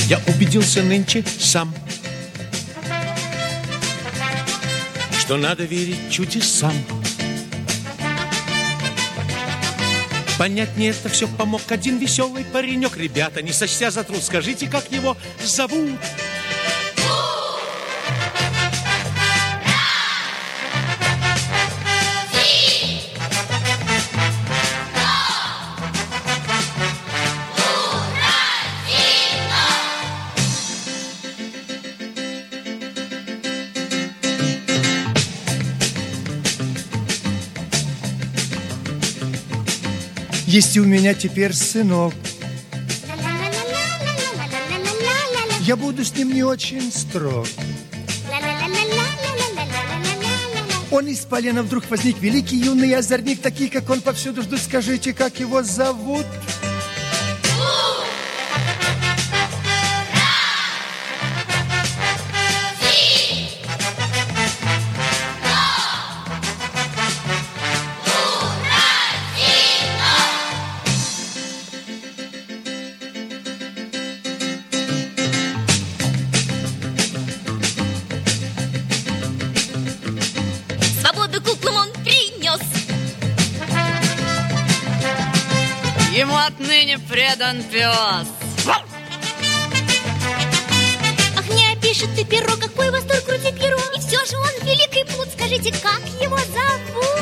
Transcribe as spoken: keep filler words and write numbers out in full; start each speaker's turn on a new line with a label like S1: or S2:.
S1: Я убедился нынче сам, что надо верить чудесам. Понять мне это все помог один веселый паренек. Ребята, не сочтя за труд, скажите, как его зовут?
S2: Есть у меня теперь сынок. Я буду с ним не очень строг. Он из полена вдруг возник, великий юный озорник. Такие, как он, повсюду ждут. Скажите, как его зовут?
S3: Ему отныне предан пес.
S4: Ах, не опишет ты перо, какой восторг крутит перо. И все же он великий плут. Скажите, как его зовут?